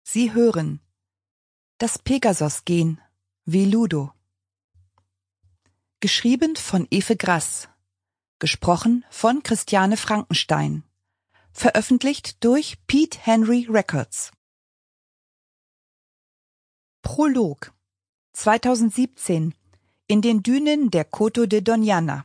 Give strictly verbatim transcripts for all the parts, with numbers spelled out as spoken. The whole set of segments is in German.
Sie hören Das Pegasos-Gen, wie Ludo. Geschrieben von Efe Grass. Gesprochen von Christiane Frankenstein. Veröffentlicht durch Pete Henry Records. Prolog zweitausendsiebzehn in den Dünen der Coto de Doñana.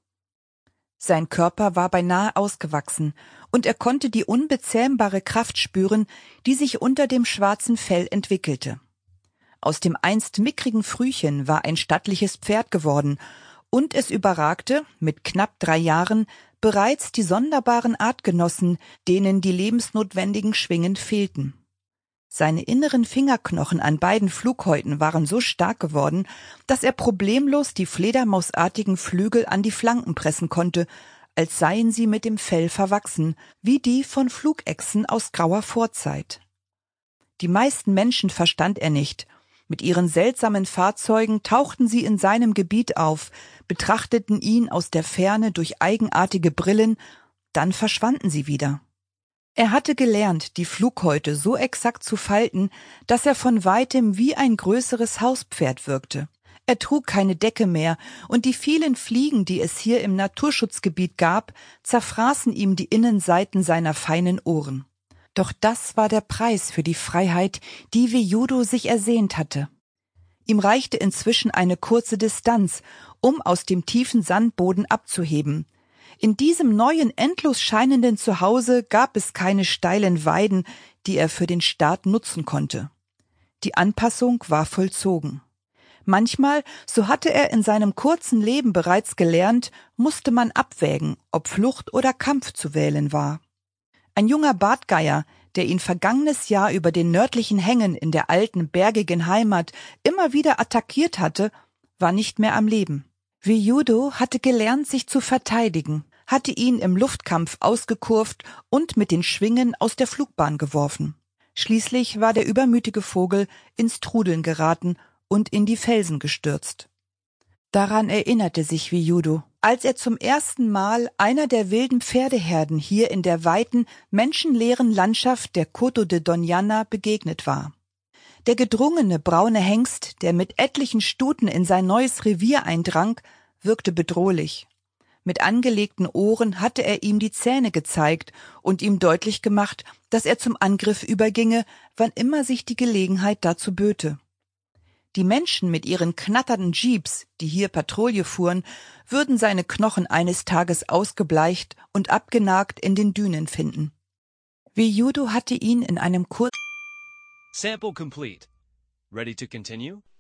Sein Körper war beinahe ausgewachsen, und er konnte die unbezähmbare Kraft spüren, die sich unter dem schwarzen Fell entwickelte. Aus dem einst mickrigen Frühchen war ein stattliches Pferd geworden, und es überragte, mit knapp drei Jahren, bereits die sonderbaren Artgenossen, denen die lebensnotwendigen Schwingen fehlten. Seine inneren Fingerknochen an beiden Flughäuten waren so stark geworden, dass er problemlos die fledermausartigen Flügel an die Flanken pressen konnte, als seien sie mit dem Fell verwachsen, wie die von Flugechsen aus grauer Vorzeit. Die meisten Menschen verstand er nicht. Mit ihren seltsamen Fahrzeugen tauchten sie in seinem Gebiet auf, betrachteten ihn aus der Ferne durch eigenartige Brillen, dann verschwanden sie wieder. Er hatte gelernt, die Flughäute so exakt zu falten, dass er von weitem wie ein größeres Hauspferd wirkte. Er trug keine Decke mehr, und die vielen Fliegen, die es hier im Naturschutzgebiet gab, zerfraßen ihm die Innenseiten seiner feinen Ohren. Doch das war der Preis für die Freiheit, die Viudo sich ersehnt hatte. Ihm reichte inzwischen eine kurze Distanz, um aus dem tiefen Sandboden abzuheben. In diesem neuen, endlos scheinenden Zuhause gab es keine steilen Weiden, die er für den Start nutzen konnte. Die Anpassung war vollzogen. Manchmal, so hatte er in seinem kurzen Leben bereits gelernt, musste man abwägen, ob Flucht oder Kampf zu wählen war. Ein junger Bartgeier, der ihn vergangenes Jahr über den nördlichen Hängen in der alten, bergigen Heimat immer wieder attackiert hatte, war nicht mehr am Leben. Viudo hatte gelernt, sich zu verteidigen, hatte ihn im Luftkampf ausgekurvt und mit den Schwingen aus der Flugbahn geworfen. Schließlich war der übermütige Vogel ins Trudeln geraten und in die Felsen gestürzt. Daran erinnerte sich Viudo, als er zum ersten Mal einer der wilden Pferdeherden hier in der weiten, menschenleeren Landschaft der Coto de Doñana begegnet war. Der gedrungene braune Hengst, der mit etlichen Stuten in sein neues Revier eindrang, wirkte bedrohlich. Mit angelegten Ohren hatte er ihm die Zähne gezeigt und ihm deutlich gemacht, dass er zum Angriff überginge, wann immer sich die Gelegenheit dazu böte. Die Menschen mit ihren knatternden Jeeps, die hier Patrouille fuhren, würden seine Knochen eines Tages ausgebleicht und abgenagt in den Dünen finden. Viudo hatte ihn in einem kurzen Sample complete. Ready to continue?